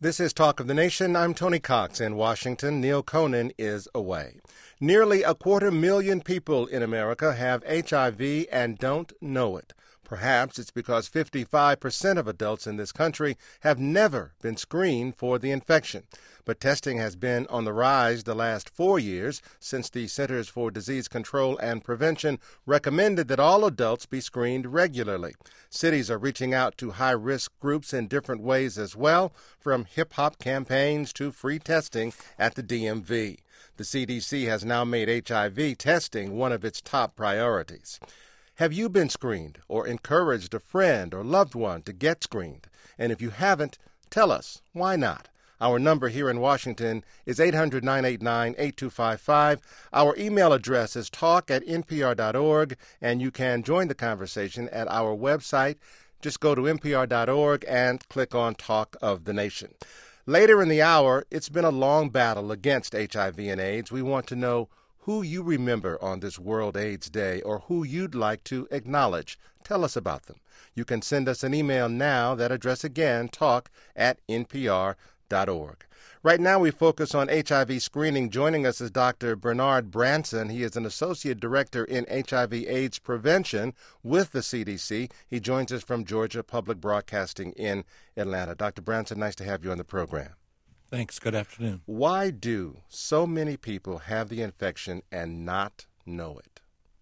This is Talk of the Nation. I'm Tony Cox in Washington. Neil Conan is away. Nearly 250,000 people in America have HIV and don't know it. Perhaps it's because 55% of adults in this country have never been screened for the infection. But testing has been on the rise the last 4 years since the Centers for Disease Control and Prevention recommended that all adults be screened regularly. Cities are reaching out to high-risk groups in different ways as well, from hip-hop campaigns to free testing at the DMV. The CDC has now made HIV testing one of its top priorities. Have you been screened or encouraged a friend or loved one to get screened? And if you haven't, tell us. Why not? Our number here in Washington is 800-989-8255. Our email address is talk@npr.org, and you can join the conversation at our website. Just go to npr.org and click on Talk of the Nation. Later in the hour, it's been a long battle against HIV and AIDS. We want to know who you remember on this World AIDS Day or who you'd like to acknowledge. Tell us about them. You can send us an email now. That address again, talk@npr.org. Right now we focus on HIV screening. Joining us is Dr. Bernard Branson. He is an associate director in HIV/AIDS prevention with the CDC. He joins us from Georgia Public Broadcasting in Atlanta. Dr. Branson, nice to have you on the program. Thanks. Good afternoon. Why do so many people have the infection and not know it?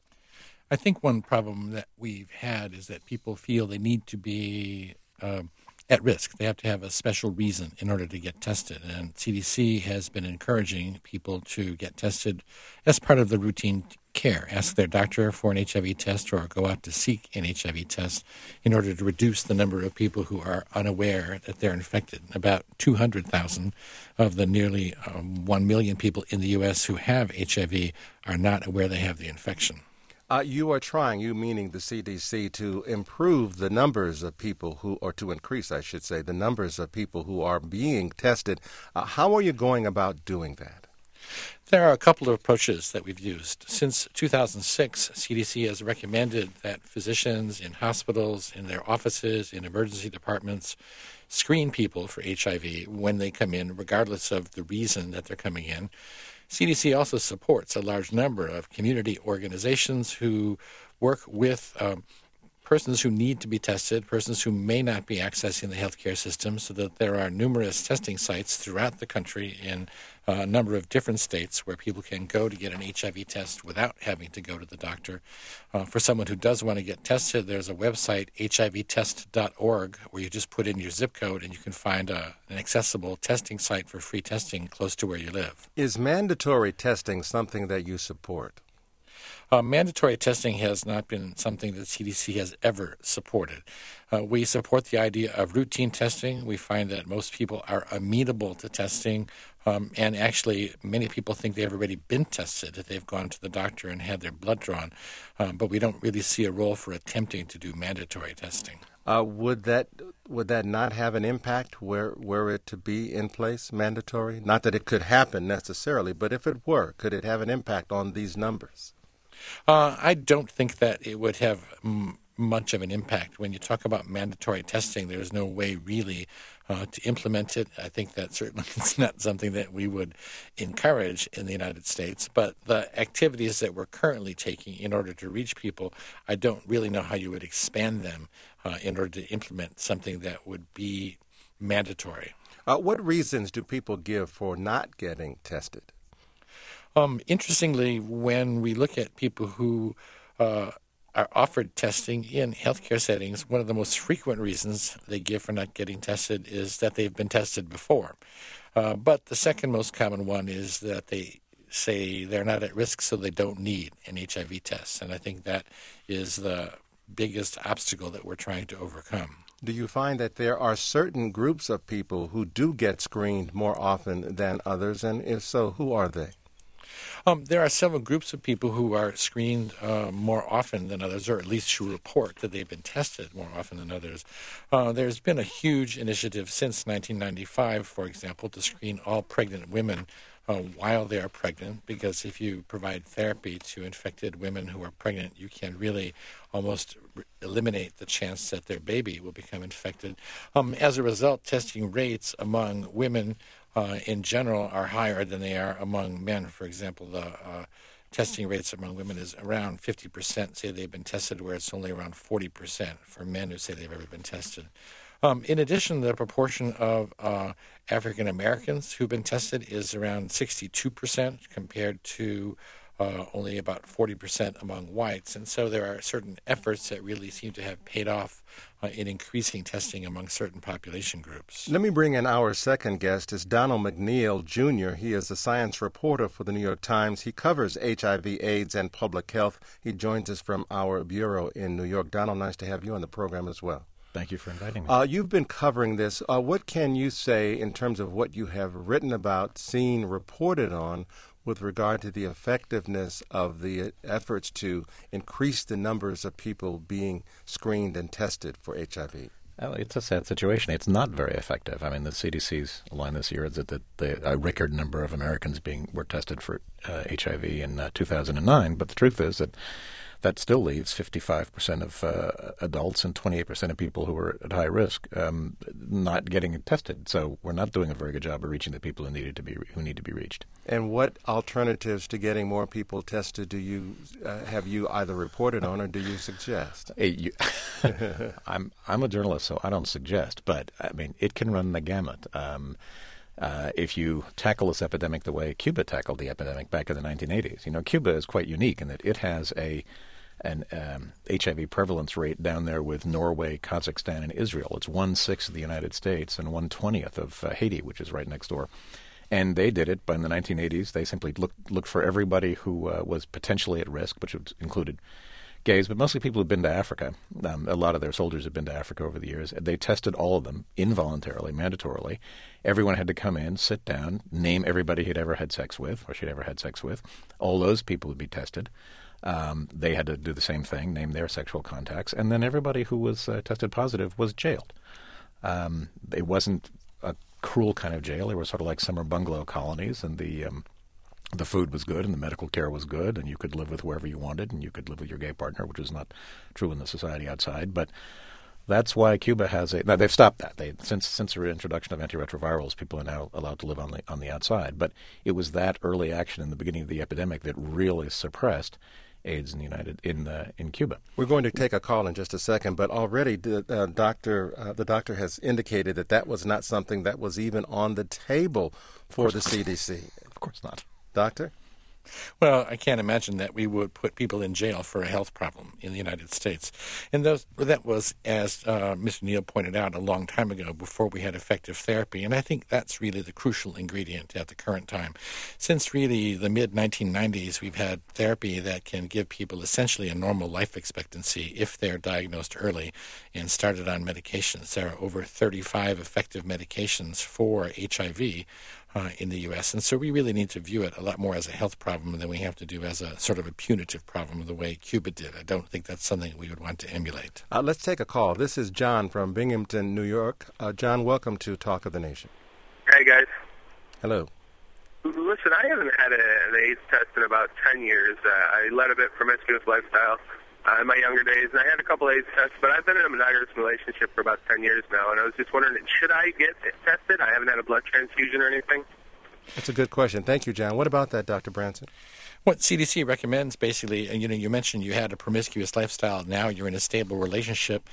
I think one problem that we've had is that people feel they need to be at risk. They have to have a special reason in order to get tested. And CDC has been encouraging people to get tested as part of the routine care. Ask their doctor for an HIV test or go out to seek an HIV test in order to reduce the number of people who are unaware that they're infected. About 200,000 of the nearly 1 million people in the U.S. who have HIV are not aware they have the infection. You are trying, you meaning the CDC, to improve the numbers of people who, or to increase, I should say, the numbers of people who are being tested. How are you going about doing that? There are a couple of approaches that we've used. Since 2006, CDC has recommended that physicians in hospitals, in their offices, in emergency departments, screen people for HIV when they come in, regardless of the reason that they're coming in. CDC also supports a large number of community organizations who work with persons who need to be tested, persons who may not be accessing the healthcare system, so that there are numerous testing sites throughout the country in a number of different states where people can go to get an HIV test without having to go to the doctor. For someone who does want to get tested, there's a website, hivtest.org, where you just put in your zip code and you can find an accessible testing site for free testing close to where you live. Is mandatory testing something that you support? Mandatory testing has not been something that CDC has ever supported. We support the idea of routine testing. We find that most people are amenable to testing, and actually many people think they've already been tested if they've gone to the doctor and had their blood drawn, but we don't really see a role for attempting to do mandatory testing. Would that not have an impact were it to be in place, mandatory? Not that it could happen necessarily, but if it were, could it have an impact on these numbers? I don't think that it would have much of an impact. When you talk about mandatory testing, there's no way really to implement it. I think that certainly it's not something that we would encourage in the United States. But the activities that we're currently taking in order to reach people, I don't really know how you would expand them in order to implement something that would be mandatory. What reasons do people give for not getting tested? Interestingly, when we look at people who are offered testing in healthcare settings, one of the most frequent reasons they give for not getting tested is that they've been tested before. But the second most common one is that they say they're not at risk, so they don't need an HIV test. And I think that is the biggest obstacle that we're trying to overcome. Do you find that there are certain groups of people who do get screened more often than others? And if so, who are they? There are several groups of people who are screened more often than others, or at least who report that they've been tested more often than others. There's been a huge initiative since 1995, for example, to screen all pregnant women while they are pregnant, because if you provide therapy to infected women who are pregnant, you can really almost eliminate the chance that their baby will become infected. As a result, testing rates among women in general are higher than they are among men. For example, the testing rates among women is around 50% say they've been tested, where it's only around 40% for men who say they've ever been tested. In addition, the proportion of African Americans who've been tested is around 62% compared to only about 40% among whites. And so there are certain efforts that really seem to have paid off in increasing testing among certain population groups. Let me bring in our second guest. It's Donald McNeil, Jr. He is a science reporter for the New York Times. He covers HIV, AIDS, and public health. He joins us from our bureau in New York. Donald, nice to have you on the program as well. Thank you for inviting me. You've been covering this. What can you say in terms of what you have written about, seen, reported on with regard to the effectiveness of the efforts to increase the numbers of people being screened and tested for HIV? Well, it's a sad situation. It's not very effective. I mean, the CDC's line this year is that a record number of Americans were tested for HIV in 2009, but the truth is that still leaves 55% of adults and 28% of people who are at high risk not getting tested. So we're not doing a very good job of reaching the people who need to be reached. And what alternatives to getting more people tested do you have you either reported on or do you suggest? I'm a journalist, so I don't suggest, but I mean it can run the gamut. If you tackle this epidemic the way Cuba tackled the epidemic back in the 1980s, Cuba is quite unique in that it has an HIV prevalence rate down there with Norway, Kazakhstan, and Israel. It's 1/6 of the United States and 1/20th of Haiti, which is right next door. And they did it, but in the 1980s, they simply looked for everybody who was potentially at risk, which included gays, but mostly people who've been to Africa. A lot of their soldiers have been to Africa over the years. They tested all of them involuntarily, mandatorily. Everyone had to come in, sit down, name everybody he'd ever had sex with or she'd ever had sex with. All those people would be tested. They had to do the same thing, name their sexual contacts, and then everybody who was tested positive was jailed. It wasn't a cruel kind of jail. They were sort of like summer bungalow colonies, and the food was good and the medical care was good, and you could live with whoever you wanted, and you could live with your gay partner, which is not true in the society outside. But that's why Cuba has now they've stopped that. Since the introduction of antiretrovirals, people are now allowed to live on the outside. But it was that early action in the beginning of the epidemic that really suppressed AIDS in Cuba. We're going to take a call in just a second, but already the doctor has indicated that was not something that was even on the table for the CDC. Of course not. Doctor? Well, I can't imagine that we would put people in jail for a health problem in the United States. And that was, as Mr. Neal pointed out, a long time ago, before we had effective therapy. And I think that's really the crucial ingredient at the current time. Since really the mid-1990s, we've had therapy that can give people essentially a normal life expectancy if they're diagnosed early and started on medications. There are over 35 effective medications for HIV in the U.S. And so we really need to view it a lot more as a health problem than we have to do as a sort of a punitive problem the way Cuba did. I don't think that's something we would want to emulate. Let's take a call. This is John from Binghamton, New York. John, welcome to Talk of the Nation. Hey, guys. Hello. Listen, I haven't had an AIDS test in about 10 years. I led a bit promiscuous lifestyle in my younger days, and I had a couple AIDS tests, but I've been in a monogamous relationship for about 10 years now, and I was just wondering, should I get tested? I haven't had a blood transfusion or anything. That's a good question. Thank you, John. What about that, Dr. Branson? What CDC recommends, basically, and you mentioned you had a promiscuous lifestyle, now you're in a stable relationship,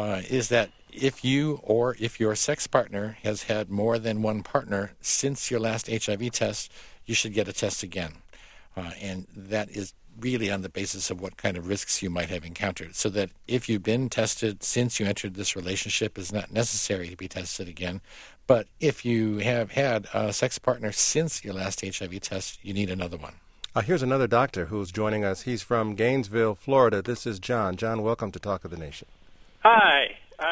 is that if you or if your sex partner has had more than one partner since your last HIV test, you should get a test again. And that is really on the basis of what kind of risks you might have encountered. So that if you've been tested since you entered this relationship, it's not necessary to be tested again. But if you have had a sex partner since your last HIV test, you need another one. Here's another doctor who's joining us. He's from Gainesville, Florida. This is John. John, welcome to Talk of the Nation. Hi.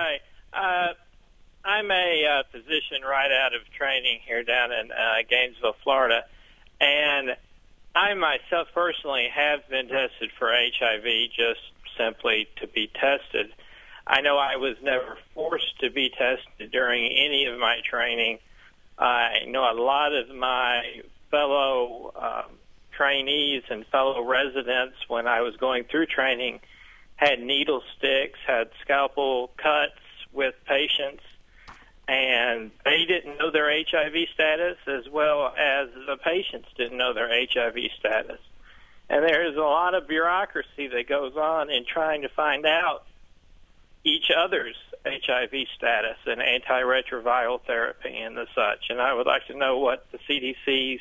I'm a physician right out of training here down in Gainesville, Florida, and I myself personally have been tested for HIV just simply to be tested. I know I was never forced to be tested during any of my training. I know a lot of my fellow trainees and fellow residents when I was going through training had needle sticks, had scalpel cuts with patients, and they didn't know their HIV status as well as the patients didn't know their HIV status. And there's a lot of bureaucracy that goes on in trying to find out each other's HIV status and antiretroviral therapy and the such. And I would like to know what the CDC's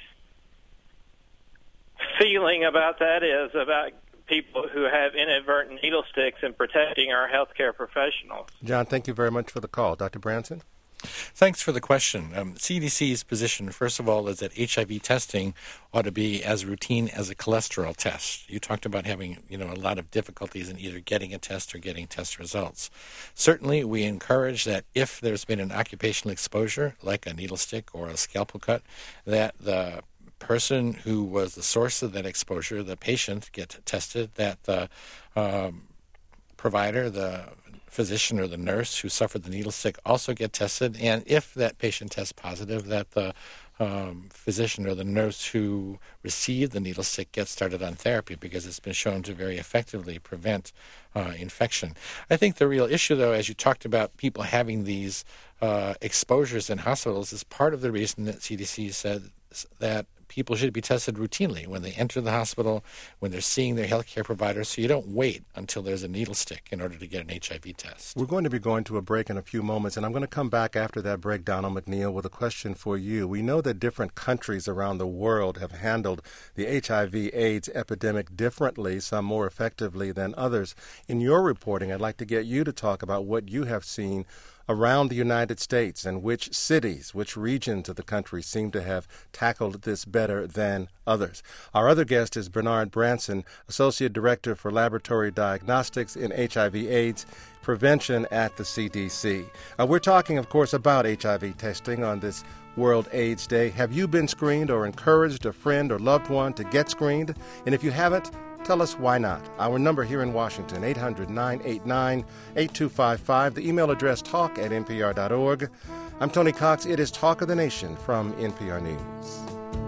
feeling about that is, about people who have inadvertent needle sticks and protecting our healthcare professionals. John, thank you very much for the call. Dr. Branson? Thanks for the question. CDC's position, first of all, is that HIV testing ought to be as routine as a cholesterol test. You talked about having, a lot of difficulties in either getting a test or getting test results. Certainly, we encourage that if there's been an occupational exposure, like a needle stick or a scalpel cut, that the person who was the source of that exposure, the patient, get tested, that the provider, the physician or the nurse who suffered the needle stick also get tested, and if that patient tests positive, that the physician or the nurse who received the needle stick gets started on therapy, because it's been shown to very effectively prevent infection. I think the real issue, though, as you talked about people having these exposures in hospitals, is part of the reason that CDC said that people should be tested routinely when they enter the hospital, when they're seeing their healthcare providers, so you don't wait until there's a needle stick in order to get an HIV test. We're going to be going to a break in a few moments, and I'm going to come back after that break, Donald McNeil, with a question for you. We know that different countries around the world have handled the HIV/AIDS epidemic differently, some more effectively than others. In your reporting, I'd like to get you to talk about what you have seen around the United States and which cities, which regions of the country seem to have tackled this better than others. Our other guest is Bernard Branson, Associate Director for Laboratory Diagnostics in HIV/AIDS Prevention at the CDC. We're talking, of course, about HIV testing on this World AIDS Day. Have you been screened or encouraged a friend or loved one to get screened? And if you haven't, tell us why not. Our number here in Washington, 800-989-8255. The email address, talk@npr.org. I'm Tony Cox. It is Talk of the Nation from NPR News.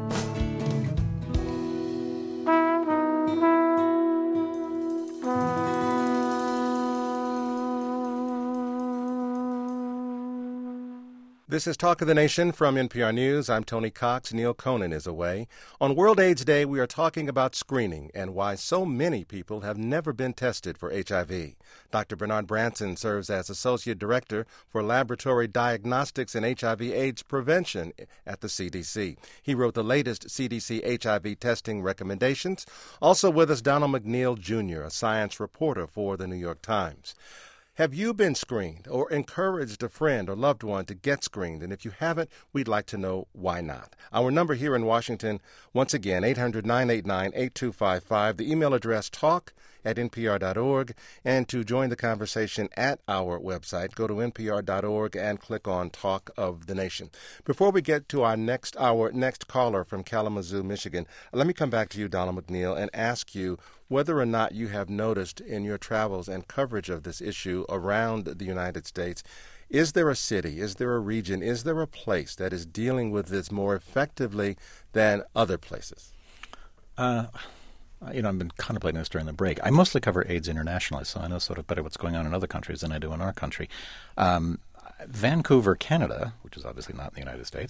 This is Talk of the Nation from NPR News. I'm Tony Cox. Neil Conan is away. On World AIDS Day, we are talking about screening and why so many people have never been tested for HIV. Dr. Bernard Branson serves as Associate Director for Laboratory Diagnostics and HIV/AIDS Prevention at the CDC. He wrote the latest CDC HIV testing recommendations. Also with us, Donald McNeil, Jr., a science reporter for the New York Times. Have you been screened or encouraged a friend or loved one to get screened? And if you haven't, we'd like to know why not. Our number here in Washington, once again, 800-989-8255. The email address, talk@npr.org. And to join the conversation at our website, go to npr.org and click on Talk of the Nation. Before we get to our next caller from Kalamazoo, Michigan, let me come back to you, Donald McNeil, and ask you whether or not you have noticed in your travels and coverage of this issue around the United States, is there a city, is there a region, is there a place that is dealing with this more effectively than other places? I've been contemplating this during the break. I mostly cover AIDS internationally, so I know sort of better what's going on in other countries than I do in our country. Vancouver, Canada, which is obviously not in the United States,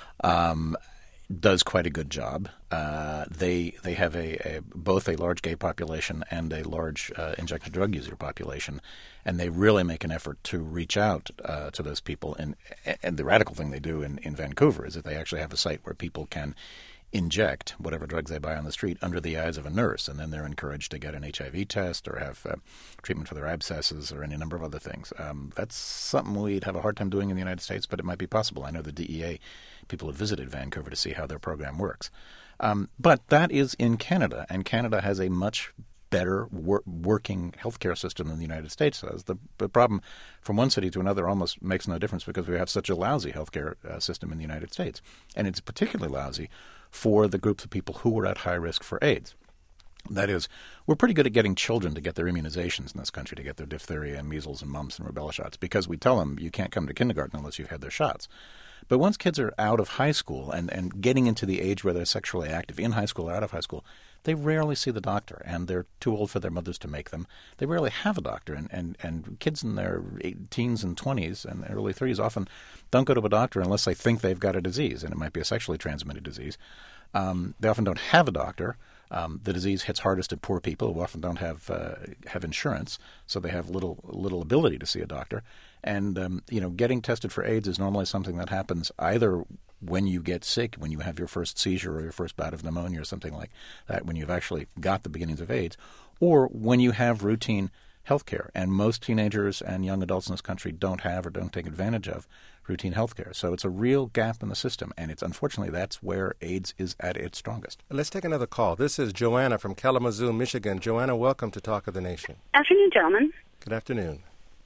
does quite a good job. They have both a large gay population and a large injected drug user population, and they really make an effort to reach out to those people. And the radical thing they do in Vancouver is that they actually have a site where people can inject whatever drugs they buy on the street under the eyes of a nurse, and then they're encouraged to get an HIV test or have treatment for their abscesses or any number of other things. That's something we'd have a hard time doing in the United States, but it might be possible. I know the DEA people have visited Vancouver to see how their program works. But that is in Canada, and Canada has a much better working healthcare system than the United States does. The problem from one city to another almost makes no difference because we have such a lousy healthcare system in the United States. And it's particularly lousy for the groups of people who are at high risk for AIDS. That is, we're pretty good at getting children to get their immunizations in this country, to get their diphtheria and measles and mumps and rubella shots, because we tell them you can't come to kindergarten unless you've had their shots. But once kids are out of high school and getting into the age where they're sexually active, in high school or out of high school, they rarely see the doctor, and they're too old for their mothers to make them. They rarely have a doctor, and kids in their teens and 20s and early 30s often don't go to a doctor unless they think they've got a disease, and it might be a sexually transmitted disease. They often don't have a doctor. The disease hits hardest at poor people who often don't have insurance, so they have little ability to see a doctor. And getting tested for AIDS is normally something that happens either when you get sick, when you have your first seizure or your first bout of pneumonia or something like that, when you've actually got the beginnings of AIDS, or when you have routine health care. And most teenagers and young adults in this country don't have or don't take advantage of routine health care. So it's a real gap in the system, and unfortunately that's where AIDS is at its strongest. Let's take another call. This is Joanna from Kalamazoo, Michigan. Joanna, welcome to Talk of the Nation. Afternoon, gentlemen. Good afternoon.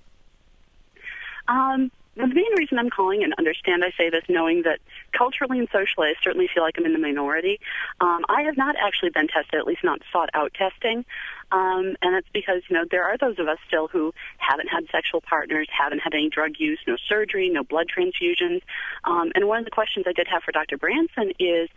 The main reason I'm calling, and understand I say this knowing that culturally and socially I certainly feel like I'm in the minority, I have not actually been tested, at least not sought out testing. And that's because, there are those of us still who haven't had sexual partners, haven't had any drug use, no surgery, no blood transfusions. And one of the questions I did have for Dr. Branson is,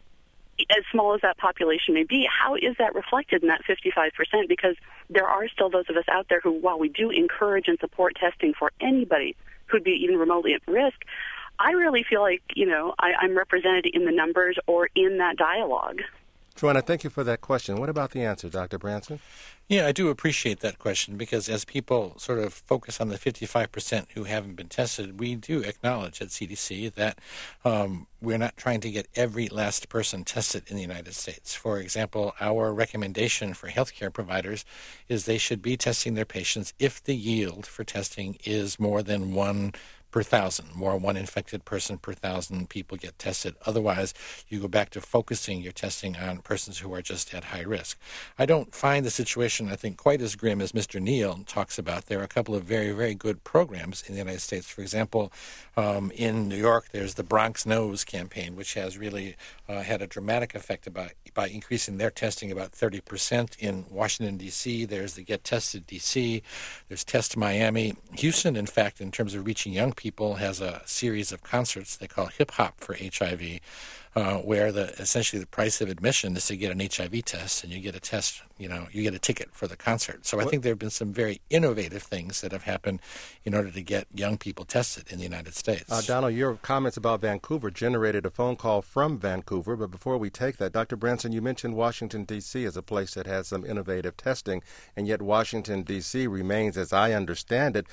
as small as that population may be, how is that reflected in that 55%? Because there are still those of us out there who, while we do encourage and support testing for anybody who'd be even remotely at risk, I really feel like, I'm represented in the numbers or in that dialogue. Joanna, thank you for that question. What about the answer, Dr. Branson? Yeah, I do appreciate that question, because as people sort of focus on the 55% who haven't been tested, we do acknowledge at CDC that we're not trying to get every last person tested in the United States. For example, our recommendation for healthcare providers is they should be testing their patients if the yield for testing is more than 1 per 1,000, more one infected person per 1,000 people get tested. Otherwise, you go back to focusing your testing on persons who are just at high risk. I don't find the situation, I think, quite as grim as Mr. Neal talks about. There are a couple of very, very good programs in the United States. For example, in New York, there's the Bronx Knows campaign, which has really had a dramatic effect by increasing their testing about 30%. In Washington, D.C., there's the Get Tested D.C., there's Test Miami. Houston, in fact, in terms of reaching young people, has a series of concerts they call Hip Hop for HIV, where essentially the price of admission is to get an HIV test, and you get a test, you get a ticket for the concert. So I think there have been some very innovative things that have happened in order to get young people tested in the United States. Donald, your comments about Vancouver generated a phone call from Vancouver, but before we take that, Dr. Branson, you mentioned Washington, D.C. as a place that has some innovative testing, and yet Washington, D.C. remains, as I understand it,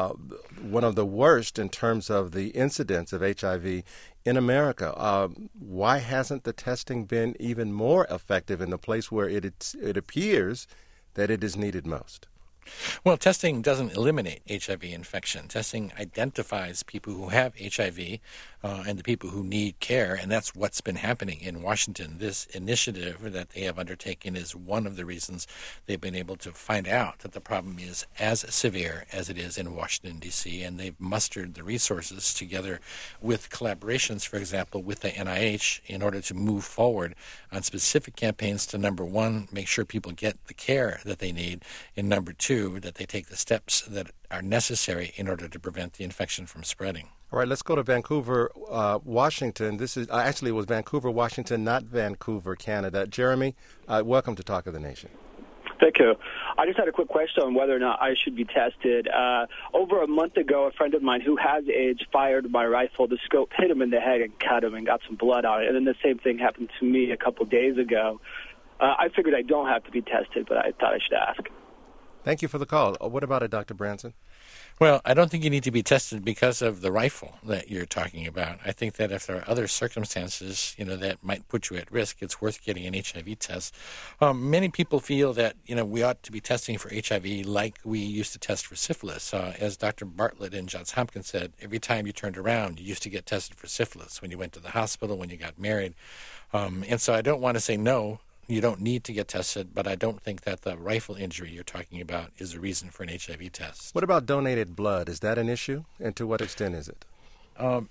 one of the worst in terms of the incidence of HIV in America. Why hasn't the testing been even more effective in the place where it appears that it is needed most? Well, testing doesn't eliminate HIV infection. Testing identifies people who have HIV and the people who need care, and that's what's been happening in Washington. This initiative that they have undertaken is one of the reasons they've been able to find out that the problem is as severe as it is in Washington, D.C., and they've mustered the resources together with collaborations, for example, with the NIH in order to move forward on specific campaigns to, number one, make sure people get the care that they need, and number two, that they take the steps that are necessary in order to prevent the infection from spreading. All right, let's go to Vancouver, Washington. This is actually it was Vancouver, Washington, not Vancouver, Canada. Jeremy, welcome to Talk of the Nation. Thank you. I just had a quick question on whether or not I should be tested. Over a month ago, a friend of mine who has AIDS fired my rifle. The scope hit him in the head and cut him and got some blood on it. And then the same thing happened to me a couple days ago. I figured I don't have to be tested, but I thought I should ask. Thank you for the call. What about it, Dr. Branson? Well, I don't think you need to be tested because of the rifle that you're talking about. I think that if there are other circumstances, that might put you at risk, it's worth getting an HIV test. Many people feel that, we ought to be testing for HIV like we used to test for syphilis. As Dr. Bartlett and Johns Hopkins said, every time you turned around, you used to get tested for syphilis when you went to the hospital, when you got married. And so I don't want to say no. You don't need to get tested, but I don't think that the rifle injury you're talking about is a reason for an HIV test. What about donated blood? Is that an issue? And to what extent is it?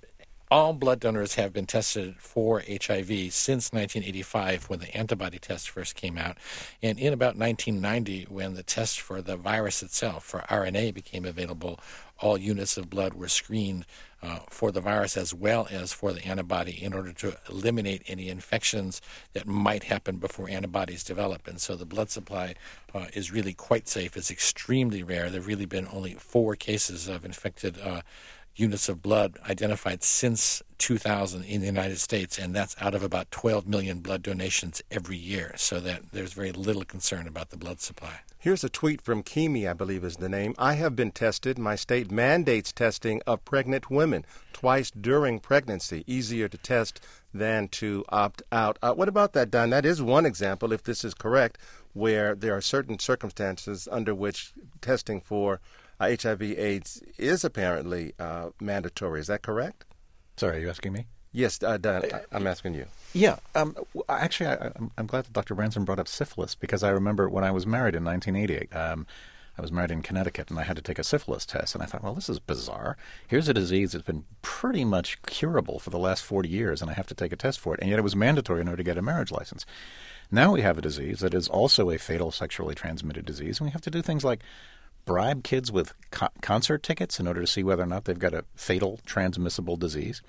All blood donors have been tested for HIV since 1985 when the antibody test first came out. And in about 1990, when the test for the virus itself, for RNA, became available, all units of blood were screened for the virus as well as for the antibody in order to eliminate any infections that might happen before antibodies develop. And so the blood supply is really quite safe. It's extremely rare. There have really been only 4 cases of infected units of blood identified since 2000 in the United States, and that's out of about 12 million blood donations every year, so that there's very little concern about the blood supply. Here's a tweet from Kimi, I believe is the name. I have been tested. My state mandates testing of pregnant women twice during pregnancy. Easier to test than to opt out. What about that, Don? That is one example, if this is correct, where there are certain circumstances under which testing for HIV/AIDS is apparently mandatory. Is that correct? Sorry, are you asking me? Yes, Don, I'm asking you. Yeah. Actually, I'm glad that Dr. Branson brought up syphilis, because I remember when I was married in 1988, I was married in Connecticut, and I had to take a syphilis test. And I thought, well, this is bizarre. Here's a disease that's been pretty much curable for the last 40 years, and I have to take a test for it. And yet it was mandatory in order to get a marriage license. Now we have a disease that is also a fatal sexually transmitted disease, and we have to do things like bribe kids with concert tickets in order to see whether or not they've got a fatal transmissible disease.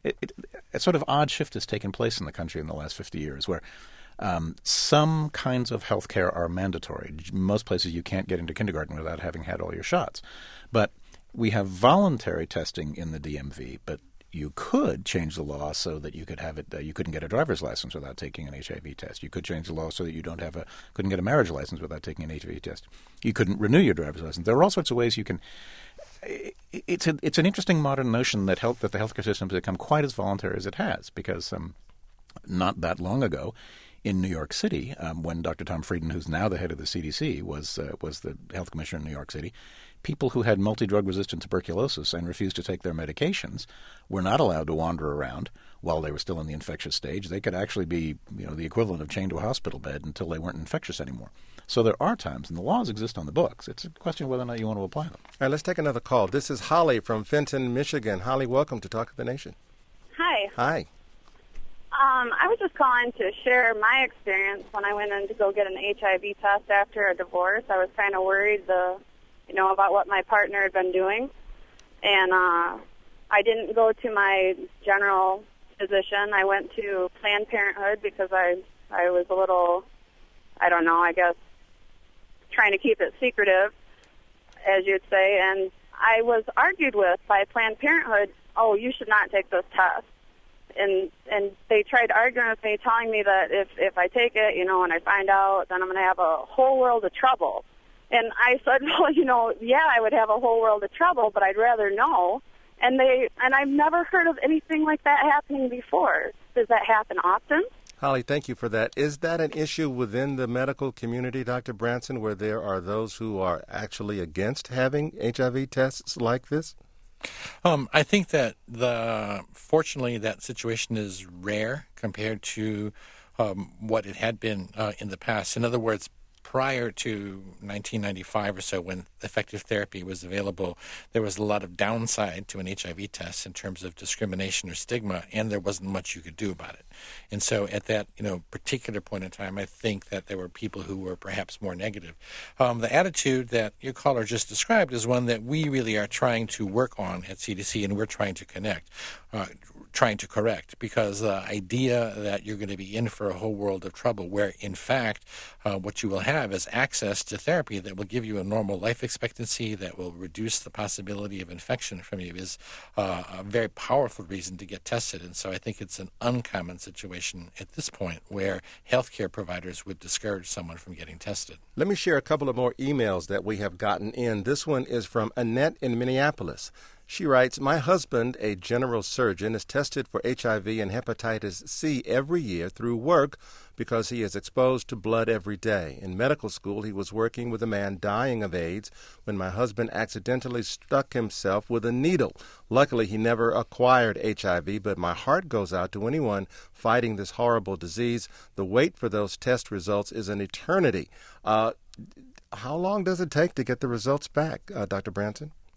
A sort of odd shift has taken place in the country in the last 50 years where some kinds of health care are mandatory. Most places you can't get into kindergarten without having had all your shots. But we have voluntary testing in the DMV, but you could change the law so that you could have it. You couldn't get a driver's license without taking an HIV test. You could change the law so that you couldn't get a marriage license without taking an HIV test. You couldn't renew your driver's license. There are all sorts of ways you can. It's an interesting modern notion that the healthcare system has become quite as voluntary as it has, because not that long ago, in New York City, when Dr. Tom Frieden, who's now the head of the CDC, was the health commissioner in New York City, people who had multi-drug resistant tuberculosis and refused to take their medications were not allowed to wander around while they were still in the infectious stage. They could actually be, the equivalent of chained to a hospital bed until they weren't infectious anymore. So there are times, and the laws exist on the books. It's a question of whether or not you want to apply them. All right, let's take another call. This is Holly from Fenton, Michigan. Holly, welcome to Talk of the Nation. Hi. Hi. I was just calling to share my experience when I went in to go get an HIV test after a divorce. I was kind of worried about what my partner had been doing. And I didn't go to my general physician. I went to Planned Parenthood because I was a little, I guess, trying to keep it secretive, as you'd say. And I was argued with by Planned Parenthood, oh, you should not take this test. And they tried arguing with me, telling me that if I take it, and I find out, then I'm going to have a whole world of trouble. And I said, well, yeah, I would have a whole world of trouble, but I'd rather know. And I've never heard of anything like that happening before. Does that happen often? Holly, thank you for that. Is that an issue within the medical community, Dr. Branson, where there are those who are actually against having HIV tests like this? I think that fortunately that situation is rare compared to what it had been in the past. In other words, prior to 1995 or so, when effective therapy was available, there was a lot of downside to an HIV test in terms of discrimination or stigma, and there wasn't much you could do about it. And so at that particular point in time, I think that there were people who were perhaps more negative. The attitude that your caller just described is one that we really are trying to work on at CDC, and we're trying to correct, because the idea that you're going to be in for a whole world of trouble, where in fact what you will have is access to therapy that will give you a normal life expectancy, that will reduce the possibility of infection from you, is a very powerful reason to get tested. And so I think it's an uncommon situation at this point where healthcare providers would discourage someone from getting tested. Let me share a couple of more emails that we have gotten in. This one is from Annette in Minneapolis. She writes, my husband, a general surgeon, is tested for HIV and hepatitis C every year through work because he is exposed to blood every day. In medical school, he was working with a man dying of AIDS when my husband accidentally stuck himself with a needle. Luckily, he never acquired HIV, but my heart goes out to anyone fighting this horrible disease. The wait for those test results is an eternity. How long does it take to get the results back, Dr. Branson?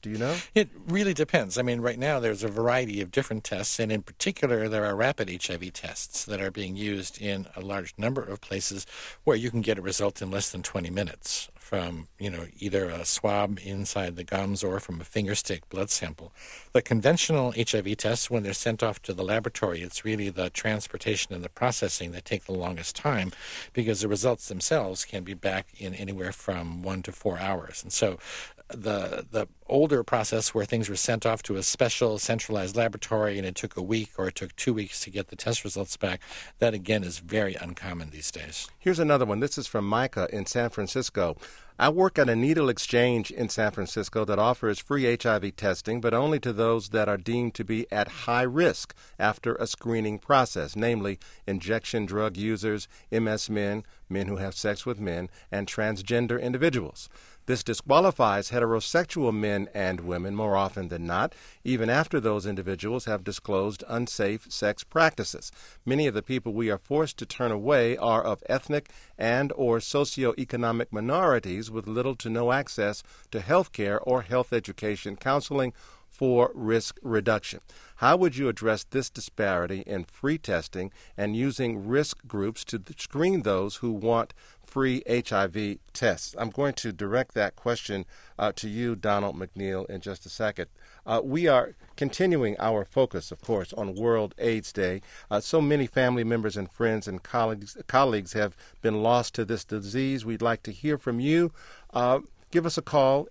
Do you know? It really depends. I mean, right now there's a variety of different tests, and in particular there are rapid HIV tests that are being used in a large number of places where you can get a result in less than 20 minutes from, either a swab inside the gums or from a finger stick blood sample. The conventional HIV tests, when they're sent off to the laboratory, it's really the transportation and the processing that take the longest time, because the results themselves can be back in anywhere from 1 to 4 hours. And so the older process where things were sent off to a special centralized laboratory and it took a week or it took 2 weeks to get the test results back, that again is very uncommon these days. Here's another one. This is from Micah in San Francisco. I work at a needle exchange in San Francisco that offers free HIV testing, but only to those that are deemed to be at high risk after a screening process, namely injection drug users, MS men, men who have sex with men, and transgender individuals. This disqualifies heterosexual men and women more often than not, even after those individuals have disclosed unsafe sex practices. Many of the people we are forced to turn away are of ethnic and or socioeconomic minorities with little to no access to health care or health education counseling for risk reduction. How would you address this disparity in free testing and using risk groups to screen those who want free HIV tests? I'm going to direct that question to you, Donald McNeil, in just a second. We are continuing our focus, of course, on World AIDS Day. So many family members and friends and colleagues have been lost to this disease. We'd like to hear from you. Give us a call,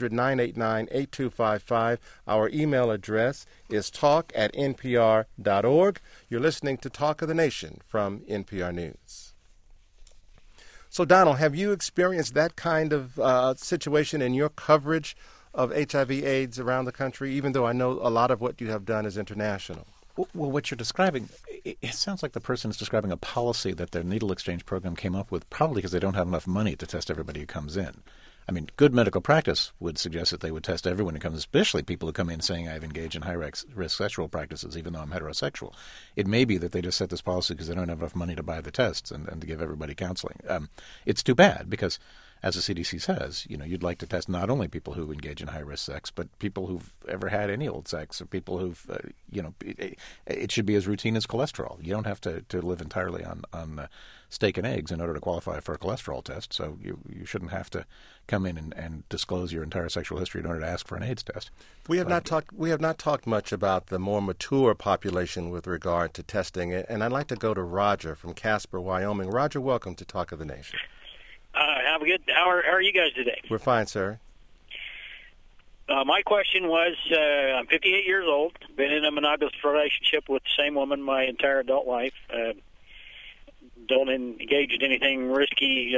800-989-8255. Our email address is talk@npr.org. You're listening to Talk of the Nation from NPR News. So, Donald, have you experienced that kind of situation in your coverage of HIV/AIDS around the country, even though I know a lot of what you have done is international? Well, what you're describing, it sounds like the person is describing a policy that their needle exchange program came up with, probably because they don't have enough money to test everybody who comes in. I mean, good medical practice would suggest that they would test everyone who comes, especially people who come in saying I've engaged in high-risk sexual practices, even though I'm heterosexual. It may be that they just set this policy because they don't have enough money to buy the tests and to give everybody counseling. It's too bad because, as the CDC says, you'd like to test not only people who engage in high-risk sex, but people who've ever had any old sex, or people who've, it should be as routine as cholesterol. You don't have to live entirely on steak and eggs in order to qualify for a cholesterol test, so you shouldn't have to come in and disclose your entire sexual history in order to ask for an AIDS test. We have not talked much about the more mature population with regard to testing, and I'd like to go to Roger from Casper, Wyoming. Roger, welcome to Talk of the Nation. Have a good. How are you guys today? We're fine, sir. My question was, I'm 58 years old, been in a monogamous relationship with the same woman my entire adult life. Don't engage in anything risky,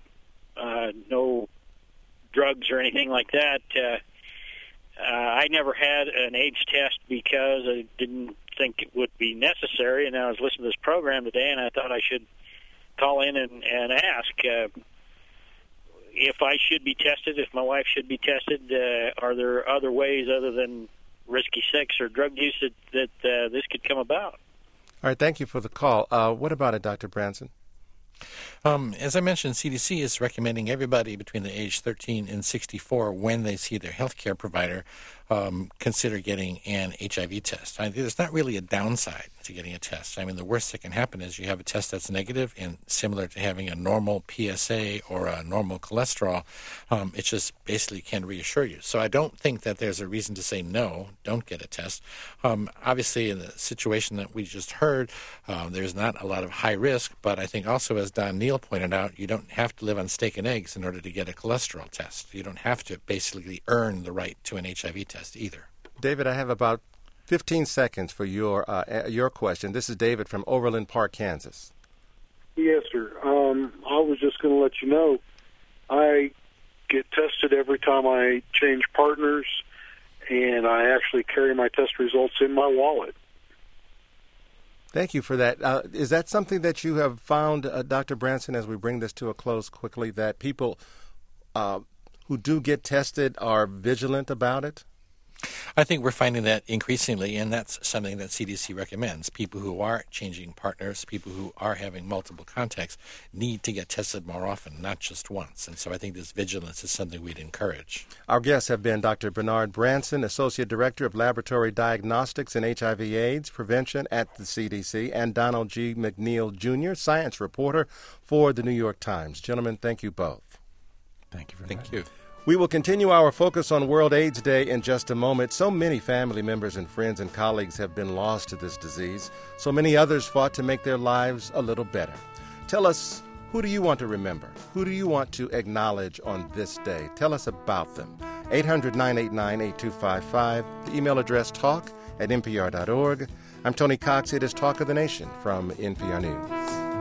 no drugs or anything like that. I never had an AIDS test because I didn't think it would be necessary, and I was listening to this program today, and I thought I should call in and ask if I should be tested, if my wife should be tested. Are there other ways other than risky sex or drug use that this could come about? All right, thank you for the call. What about it, Dr. Branson? As I mentioned, CDC is recommending everybody between the age 13 and 64, when they see their health care provider, consider getting an HIV test. There's not really a downside to getting a test. I mean, the worst that can happen is you have a test that's negative, and similar to having a normal PSA or a normal cholesterol, it just basically can reassure you. So I don't think that there's a reason to say no, don't get a test. Obviously, in the situation that we just heard, there's not a lot of high risk, but I think also, as Don Neal pointed out, you don't have to live on steak and eggs in order to get a cholesterol test. You don't have to basically earn the right to an HIV test either. David, I have about 15 seconds for your question. This is David from Overland Park, Kansas. Yes, sir. I was just going to let you know, I get tested every time I change partners, and I actually carry my test results in my wallet. Thank you for that. Is that something that you have found, Dr. Branson, as we bring this to a close quickly, that people who do get tested are vigilant about it? I think we're finding that increasingly, and that's something that CDC recommends. People who are changing partners, people who are having multiple contacts, need to get tested more often, not just once. And so I think this vigilance is something we'd encourage. Our guests have been Dr. Bernard Branson, Associate Director of Laboratory Diagnostics and HIV/AIDS Prevention at the CDC, and Donald G. McNeil, Jr., Science Reporter for the New York Times. Gentlemen, thank you both. Thank you very much. Thank you. We will continue our focus on World AIDS Day in just a moment. So many family members and friends and colleagues have been lost to this disease. So many others fought to make their lives a little better. Tell us, who do you want to remember? Who do you want to acknowledge on this day? Tell us about them. 800-989-8255. The email address talk@npr.org. I'm Tony Cox. It is Talk of the Nation from NPR News.